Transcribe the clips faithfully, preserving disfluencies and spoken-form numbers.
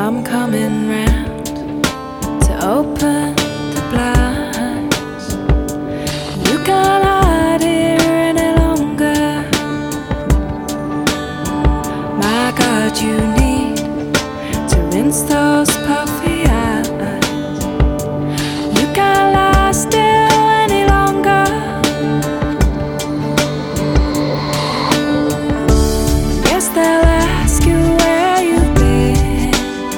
I'm coming round to open the blinds. You can't hide here any longer. My God, you need to rinse those puffy eyes. You can't lie still any longer. Yes, they'll ask you where you've been,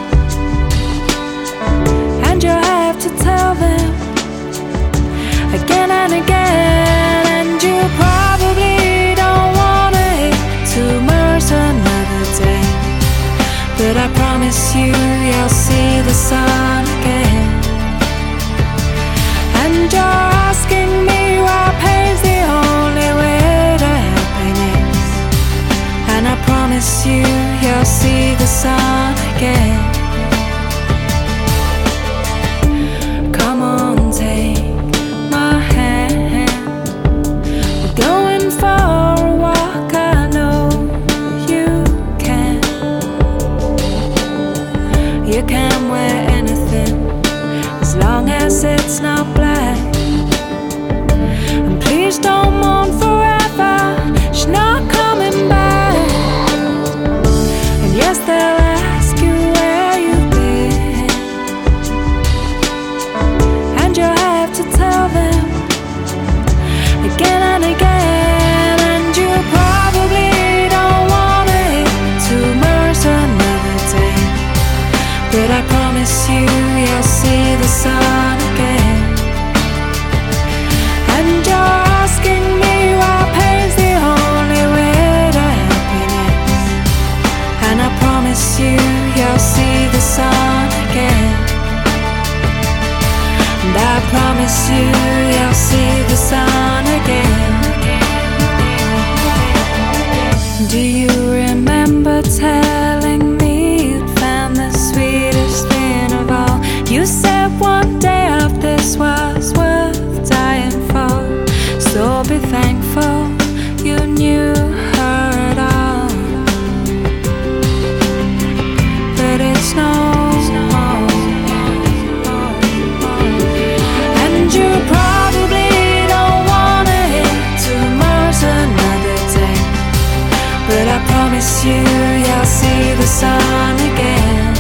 and you'll have to tell them again and again. And you probably don't want it too much another day, but I promise you, you'll see the sun again. And you're asking me why pain's the only way to happiness, and I promise you, you'll see the sun again. Come on, take my hand. We're going for a walk, I know you can. You can wear anything as long as it's not black. And please don't mourn forever, she's not coming back. And yes, they'll ask you where you've been, and you'll have to tell them again and again. And you probably don't want it too much another day, but I promise you, you'll see the sun again. And you're asking me why pain's the only way to happiness, and I promise you, you'll see the sun again. And I promise you, you'll see the sun again. Do you remember telling me you'd found the sweetest thing of all? You said one day of this was worth dying for, so be thankful you knew her at all. But it's no more, and you probably don't want it too much another day, but I promise you, you'll see the sun again.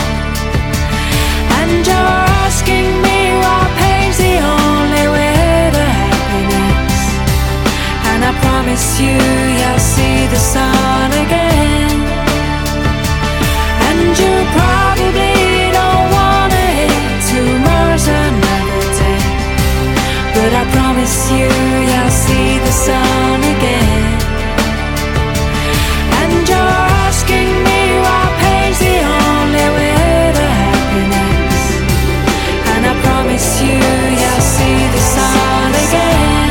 And you're asking me why pain's the only way to happiness, and I promise you, you'll see the sun again. And you probably don't want it too much another day, but I promise you, you'll see the sun again. And you're asking me why pain's the only way to happiness, and I promise you, you'll see the sun again.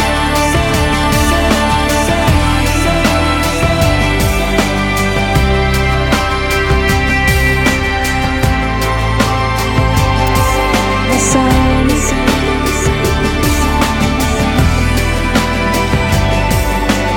The sun,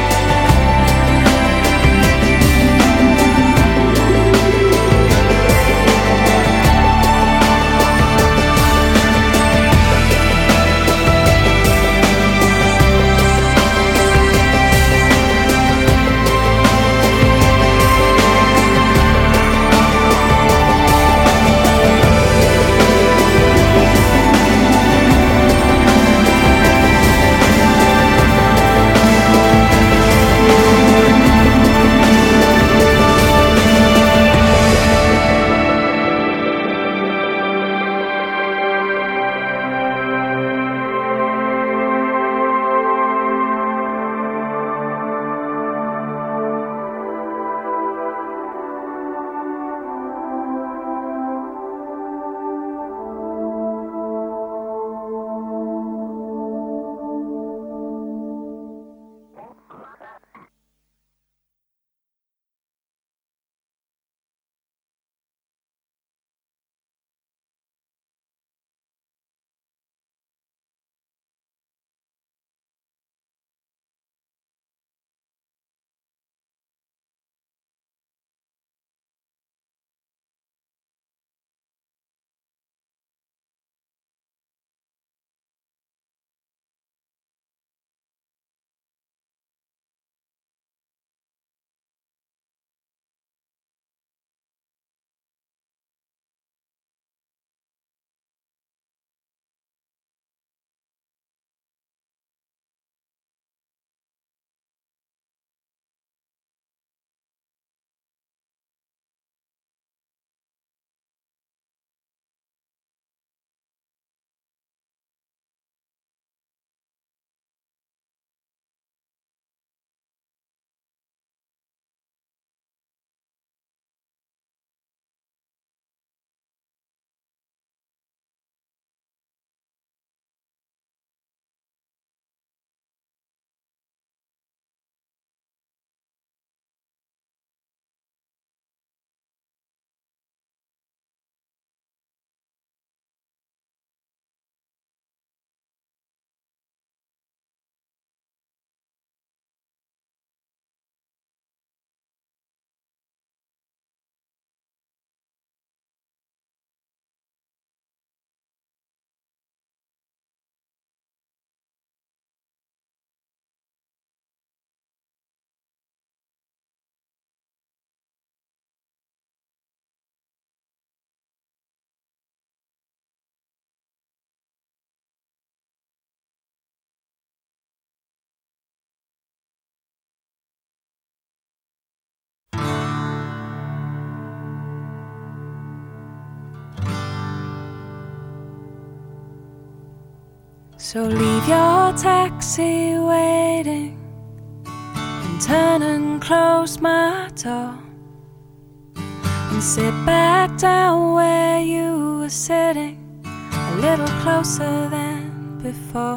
So leave your taxi waiting and turn and close my door, and sit back down where you were sitting, a little closer than before.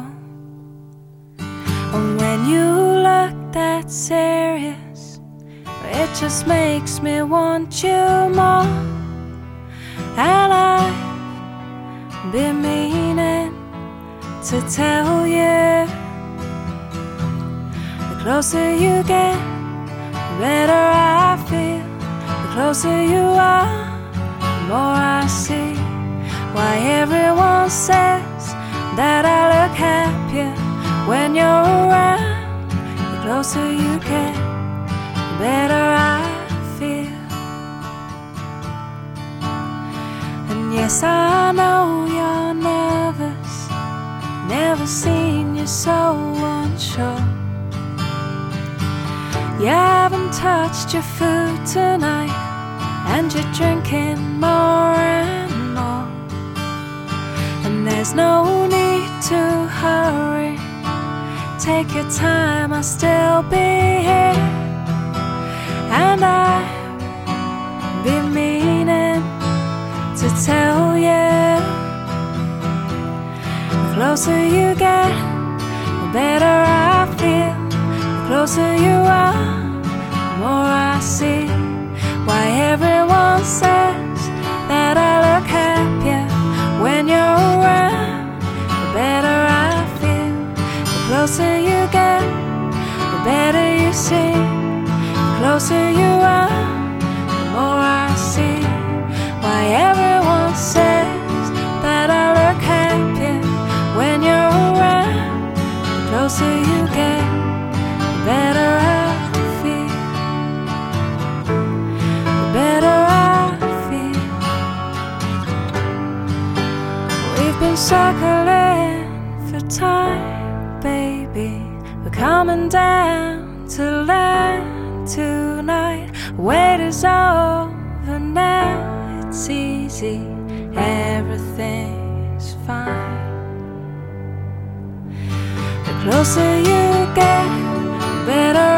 And when you look that serious, it just makes me want you more. And I've been meaning to tell you, the closer you get, the better I feel. The closer you are, the more I see why everyone says that I look happier when you're around. The closer you get, the better I feel. And yes, I know you're nervous, never seen you so unsure. You haven't touched your food tonight, and you're drinking more and more. And there's no need to hurry, take your time, I'll still be here. And I've been meaning to tell you, the closer you get, the better I feel. The closer you are, the more I see why everyone says that I look happier when you're around. The better I feel. The closer you get, the better you see. The closer you are, the more I see why everyone says that I look happier when you're around. The closer you get, the better I feel. The better I feel. We've been circling for time, baby. We're coming down to land tonight. Wait is over now, it's easy, everything's fine. The closer you get, the better